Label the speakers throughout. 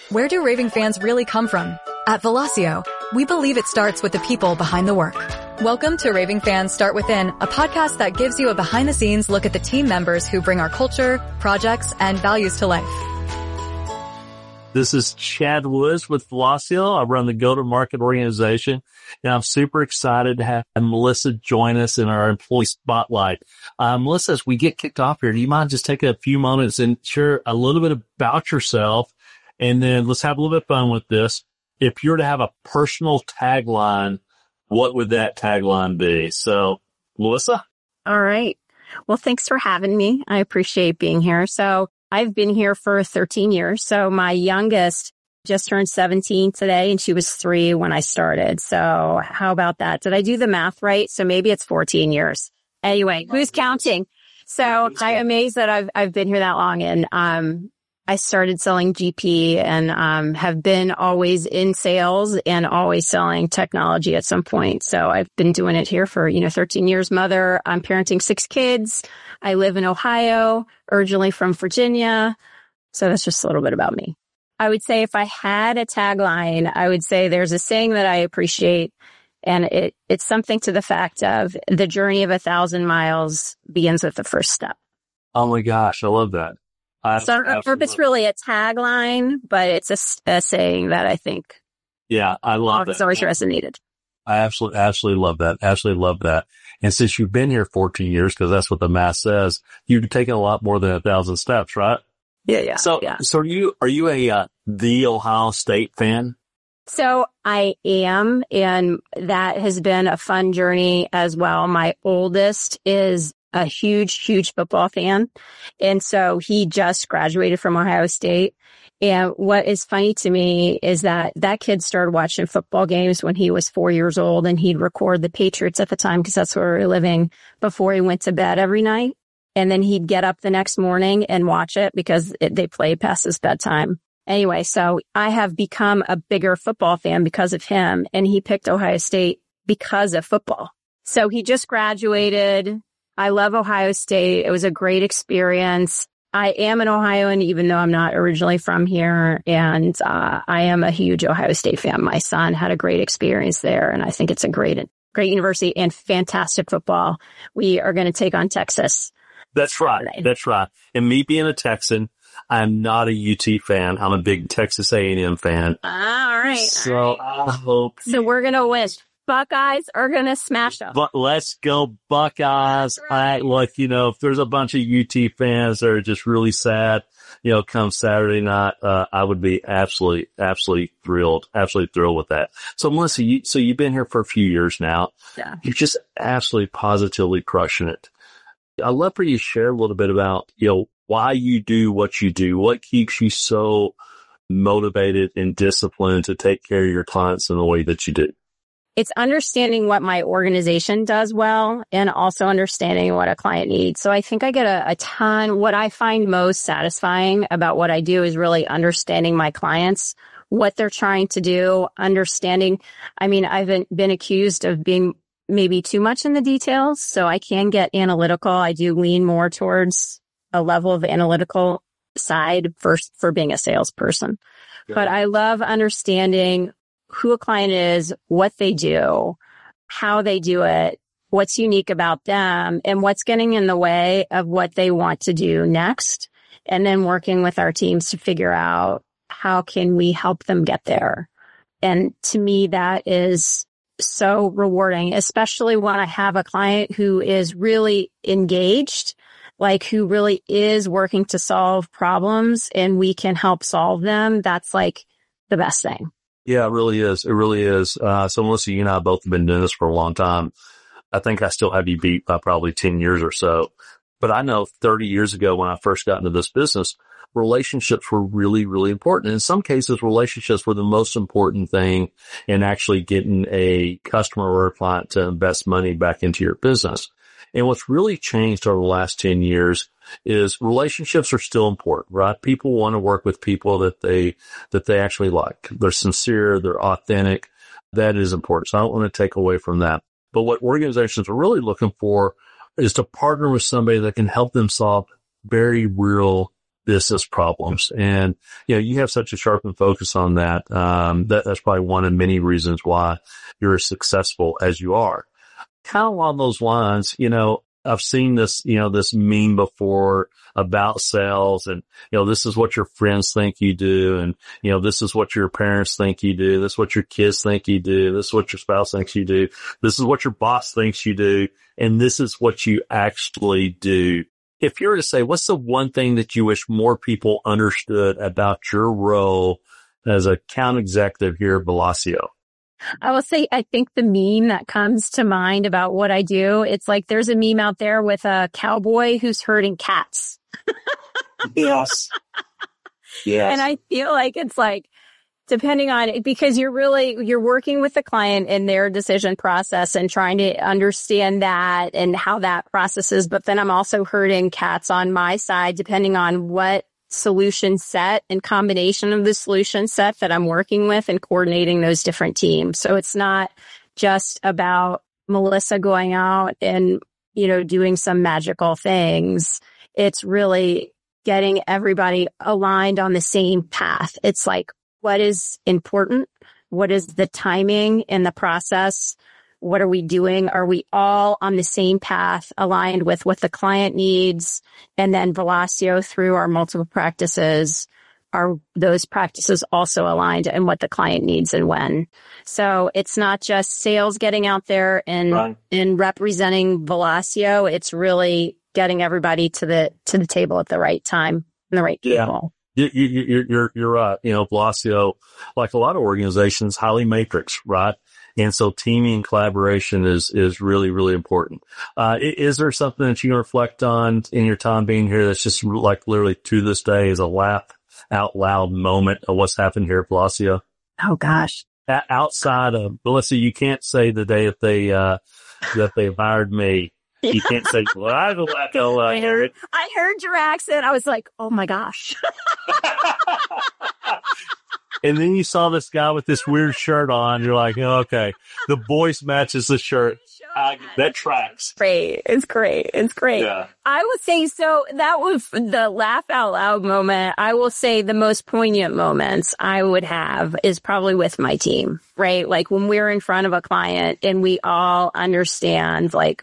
Speaker 1: Where do raving fans really come from? At Velocio, we believe it starts with the people behind the work. Welcome to Raving Fans Start Within, a podcast that gives you a behind-the-scenes look at the team members who bring our culture, projects, and values to life.
Speaker 2: This is Chad Woods with Velocio. I run the go-to-market organization, and I'm super excited to have Melissa join us in our employee spotlight. Melissa, as we get kicked off here, do you mind just taking a few moments and share a little bit about yourself? And then let's have a little bit of fun with this. If you were to have a personal tagline, what would that tagline be? So, Melissa?
Speaker 3: All right. Well, thanks for having me. I appreciate being here. So I've been here for 13 years. So my youngest just turned 17 today, and she was 3 when I started. So how about that? Did I do the math right? So maybe it's 14 years. Anyway, who's counting? So I'm amazed that I've been here that long. And I started selling GP and have been always in sales and always selling technology at some point. So I've been doing it here for, 13 years. Mother, I'm parenting 6 kids. I live in Ohio, originally from Virginia. So that's just a little bit about me. I would say if I had a tagline, I would say there's a saying that I appreciate, and it's something to the fact of the journey of 1,000 miles begins with the first step.
Speaker 2: Oh my gosh, I love that.
Speaker 3: So I don't know if it's really a tagline, but it's a saying that I think
Speaker 2: I love
Speaker 3: it's always resonated.
Speaker 2: I absolutely love that. Absolutely love that. And since you've been here 14 years, because that's what the math says, you've taken a lot more than 1,000 steps, right?
Speaker 3: Yeah.
Speaker 2: So are you the Ohio State fan?
Speaker 3: So I am, and that has been a fun journey as well. My oldest is a huge football fan. And so he just graduated from Ohio State. And what is funny to me is that kid started watching football games when he was 4 years old, and he'd record the Patriots at the time because that's where we were living before he went to bed every night. And then he'd get up the next morning and watch it because they played past his bedtime. Anyway, so I have become a bigger football fan because of him, and he picked Ohio State because of football. So he just graduated. I love Ohio State. It was a great experience. I am an Ohioan, even though I'm not originally from here. And I am a huge Ohio State fan. My son had a great experience there, and I think it's a great university and fantastic football. We are going to take on Texas.
Speaker 2: That's right. That's right. And me being a Texan, I'm not a UT fan. I'm a big Texas A&M fan.
Speaker 3: All right.
Speaker 2: So I hope.
Speaker 3: So we're going to win. Buckeyes are going to smash them.
Speaker 2: But let's go Buckeyes.
Speaker 3: Right.
Speaker 2: If there's a bunch of UT fans that are just really sad, come Saturday night, I would be absolutely thrilled with that. So Melissa, you've been here for a few years now.
Speaker 3: Yeah.
Speaker 2: You're just absolutely positively crushing it. I'd love for you to share a little bit about, why you do what you do, what keeps you so motivated and disciplined to take care of your clients in the way that you do.
Speaker 3: It's understanding what my organization does well and also understanding what a client needs. So I think I get a ton. What I find most satisfying about what I do is really understanding my clients, what they're trying to do, understanding. I mean, I've been accused of being maybe too much in the details, so I can get analytical. I do lean more towards a level of analytical side for being a salesperson. Yeah. But I love understanding who a client is, what they do, how they do it, what's unique about them, and what's getting in the way of what they want to do next. And then working with our teams to figure out how can we help them get there. And to me, that is so rewarding, especially when I have a client who is really engaged, who really is working to solve problems, and we can help solve them. That's the best thing.
Speaker 2: Yeah, it really is. It really is. So Melissa, you and I both have been doing this for a long time. I think I still have you beat by probably 10 years or so. But I know 30 years ago when I first got into this business, relationships were really, really important. In some cases, relationships were the most important thing in actually getting a customer or a client to invest money back into your business. And what's really changed over the last 10 years is relationships are still important, right? People want to work with people that they actually like. They're sincere. They're authentic. That is important. So I don't want to take away from that. But what organizations are really looking for is to partner with somebody that can help them solve very real business problems. And, you have such a sharpened focus on that. That's probably one of many reasons why you're as successful as you are. Kind of along those lines, I've seen this, this meme before about sales and, this is what your friends think you do. And, this is what your parents think you do. This is what your kids think you do. This is what your spouse thinks you do. This is what your boss thinks you do. And this is what you actually do. If you were to say, what's the one thing that you wish more people understood about your role as a account executive here at Velocio?
Speaker 3: I will say, I think the meme that comes to mind about what I do, it's like there's a meme out there with a cowboy who's herding cats.
Speaker 2: Yes. Yes.
Speaker 3: And I feel like it's like, depending on it, because you're working with the client in their decision process and trying to understand that and how that processes. But then I'm also herding cats on my side, depending on what solution set and combination of the solution set that I'm working with and coordinating those different teams. So it's not just about Melissa going out and, doing some magical things. It's really getting everybody aligned on the same path. It's like, what is important? What is the timing in the process? What are we doing? Are we all on the same path, aligned with what the client needs? And then Velocio, through our multiple practices, are those practices also aligned in what the client needs and when? So it's not just sales getting out there and representing Velocio. It's really getting everybody to the table at the right time and the right people.
Speaker 2: You're right. Velocio, like a lot of organizations, highly matrix, right? And so teaming and collaboration is really, really important. Is there something that you can reflect on in your time being here that's just like literally to this day is a laugh out loud moment of what's happened here at Velocio?
Speaker 3: Oh gosh.
Speaker 2: Outside of, Melissa, you can't say the day that they hired me. You can't say, well, I heard
Speaker 3: your accent. I was like, oh my gosh.
Speaker 2: And then you saw this guy with this weird shirt on. You're like, oh, okay, the voice matches the shirt. That tracks.
Speaker 3: Great. It's great.
Speaker 2: Yeah.
Speaker 3: I would say, so that was the laugh out loud moment. I will say the most poignant moments I would have is probably with my team, right? Like when we're in front of a client and we all understand, like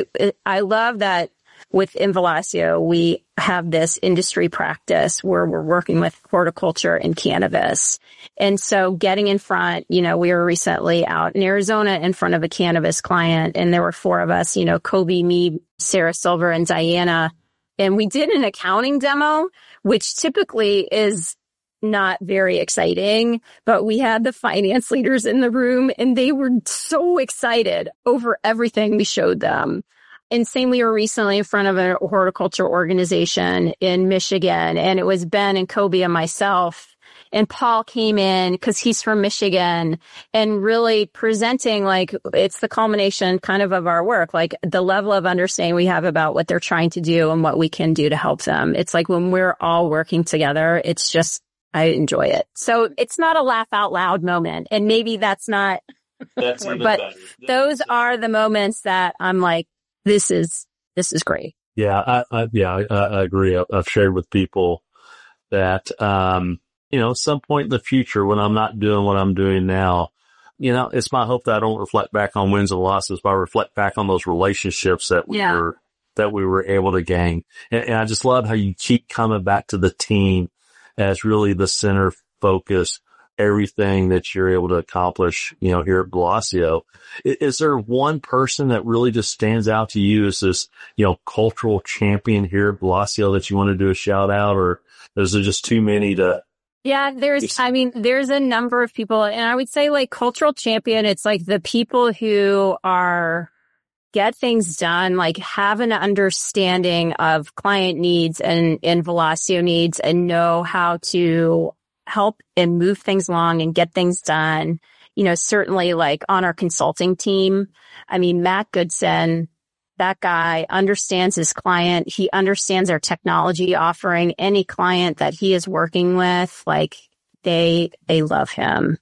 Speaker 3: I love that within Velocio, we have this industry practice where we're working with horticulture and cannabis. And so getting in front, we were recently out in Arizona in front of a cannabis client, and there were 4 of us, Kobe, me, Sarah Silver, and Diana. And we did an accounting demo, which typically is not very exciting, but we had the finance leaders in the room and they were so excited over everything we showed them. And same, we were recently in front of a horticulture organization in Michigan, and it was Ben and Kobe and myself. And Paul came in because he's from Michigan and really presenting like it's the culmination kind of our work, like the level of understanding we have about what they're trying to do and what we can do to help them. It's like when we're all working together, it's just, I enjoy it. So it's not a laugh out loud moment. And maybe that's not,
Speaker 2: That's even
Speaker 3: but
Speaker 2: better.
Speaker 3: those are the moments that I'm like, this is great.
Speaker 2: Yeah, I agree. I've shared with people that, at some point in the future when I'm not doing what I'm doing now, it's my hope that I don't reflect back on wins and losses, but I reflect back on those relationships that we were able to gain. And I just love how you keep coming back to the team as really the center focus, everything that you're able to accomplish, here at Velocio. Is there one person that really just stands out to you as this, cultural champion here at Velocio that you want to do a shout out, or is there just too many to?
Speaker 3: Yeah, there's a number of people, and I would say like cultural champion, it's like the people who get things done, like have an understanding of client needs and Velocio needs and know how to help and move things along and get things done. Certainly like on our consulting team, Matt Goodson, that guy understands his client. He understands our technology offering. Any client that he is working with, like they love him.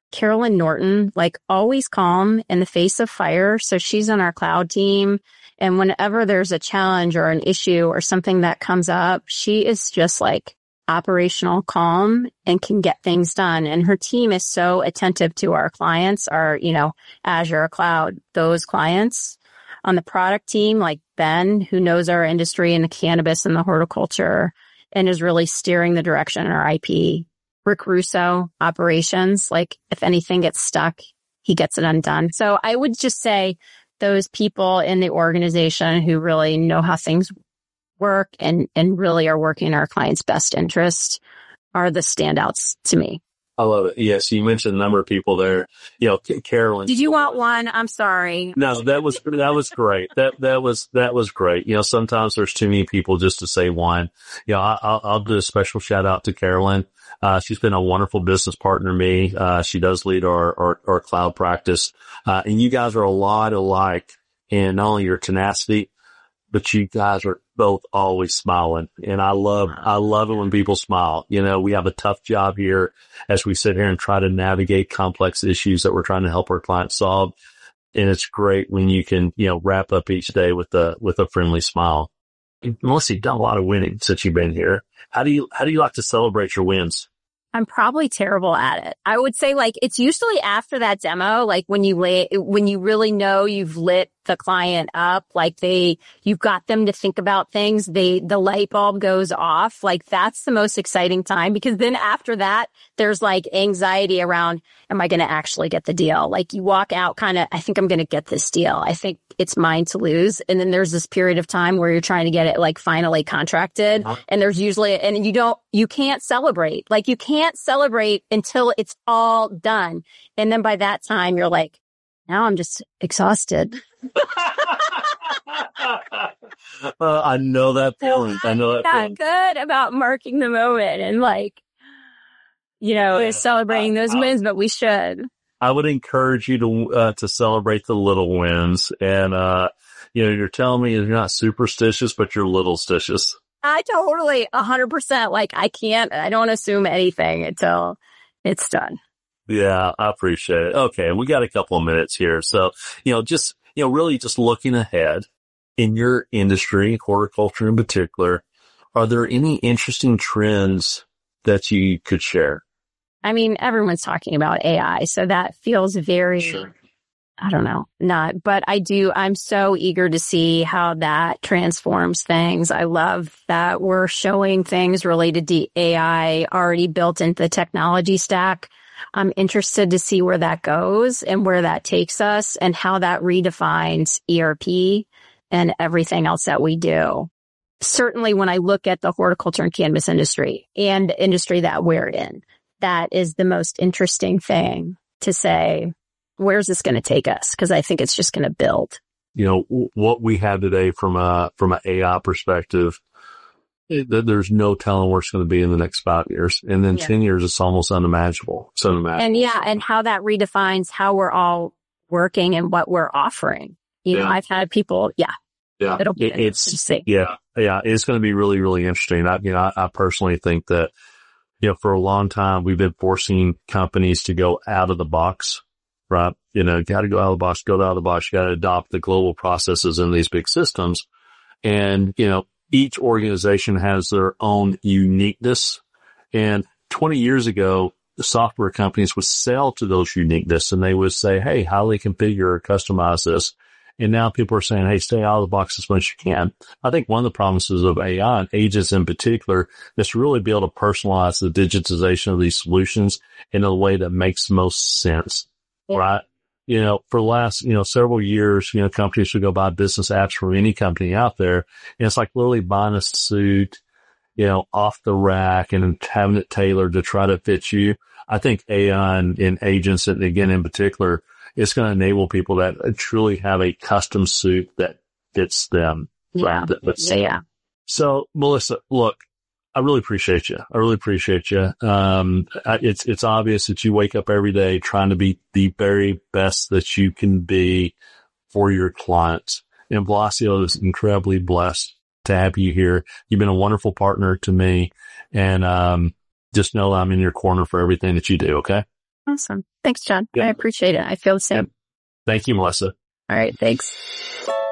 Speaker 3: Carolyn Norton, like always calm in the face of fire. So she's on our cloud team. And whenever there's a challenge or an issue or something that comes up, she is just like operational calm and can get things done. And her team is so attentive to our clients, our, Azure cloud, those clients. On the product team, like Ben, who knows our industry and the cannabis and the horticulture and is really steering the direction in our IP. Rick Russo, operations, like if anything gets stuck, he gets it undone. So I would just say those people in the organization who really know how things work and really are working in our clients' best interest are the standouts to me.
Speaker 2: I love it. Yes, you mentioned a number of people there. Carolyn.
Speaker 3: Did you want one? I'm sorry.
Speaker 2: No, that was great. That was great. Sometimes there's too many people just to say one. I'll do a special shout out to Carolyn. She's been a wonderful business partner to me. She does lead our cloud practice. And you guys are a lot alike in not only your tenacity, but you guys are both always smiling. And I love it when people smile. We have a tough job here as we sit here and try to navigate complex issues that we're trying to help our clients solve. And it's great when you can, wrap up each day with a friendly smile. Melissa, you've done a lot of winning since you've been here. How do you like to celebrate your wins?
Speaker 3: I'm probably terrible at it. I would say it's usually after that demo, like when you really know you've lit the client up, you've got them to think about things, the light bulb goes off. That's the most exciting time, because then after that, there's anxiety around, am I going to actually get the deal? You walk out I think I'm going to get this deal. I think it's mine to lose. And then there's this period of time where you're trying to get it finally contracted. And there's usually, and you can't celebrate. You can't celebrate until it's all done. And then by that time, you're now I'm just exhausted.
Speaker 2: I know that feeling.
Speaker 3: Not good about marking the moment and celebrating those wins, but we should.
Speaker 2: I would encourage you to celebrate the little wins. And, you're telling me you're not superstitious, but you're little-stitious.
Speaker 3: I totally 100%. I don't assume anything until it's done.
Speaker 2: Yeah, I appreciate it. Okay. We got a couple of minutes here. So, really just looking ahead in your industry, horticulture in particular, are there any interesting trends that you could share?
Speaker 3: I mean, everyone's talking about AI, so that feels very,
Speaker 2: sure.
Speaker 3: I don't know, but I'm so eager to see how that transforms things. I love that we're showing things related to AI already built into the technology stack. I'm interested to see where that goes and where that takes us and how that redefines ERP and everything else that we do. Certainly when I look at the horticulture and cannabis industry and the industry that we're in, that is the most interesting thing to say, where's this going to take us? Because I think it's just going to build.
Speaker 2: What we have today from an AI perspective, there's no telling where it's going to be in the next 5 years. And then 10 years, it's almost unimaginable. It's unimaginable.
Speaker 3: And how that redefines how we're all working and what we're offering. I've had people, it'll be interesting.
Speaker 2: Yeah. It's going to be really, really interesting. I personally think that, for a long time, we've been forcing companies to go out of the box, right? Got to go out of the box, go out of the box. You got to adopt the global processes in these big systems. And, each organization has their own uniqueness. And 20 years ago, the software companies would sell to those uniqueness and they would say, hey, highly configure or customize this. And now people are saying, hey, stay out of the box as much as you can. I think one of the promises of AI and agents in particular is to really be able to personalize the digitization of these solutions in a way that makes most sense, right? For the last, several years, companies should go buy business apps from any company out there. And it's like literally buying a suit, off the rack and having it tailored to try to fit you. I think AI and agents, and again, in particular, it's going to enable people that truly have a custom suit that fits them.
Speaker 3: Yeah.
Speaker 2: Right? So, Melissa, look, I really appreciate you. It's obvious that you wake up every day trying to be the very best that you can be for your clients. And Velocio is incredibly blessed to have you here. You've been a wonderful partner to me, and just know I'm in your corner for everything that you do. Okay.
Speaker 3: Awesome. Thanks, John.
Speaker 2: Yeah.
Speaker 3: I appreciate it. I feel the same.
Speaker 2: Thank you, Melissa.
Speaker 3: All right. Thanks.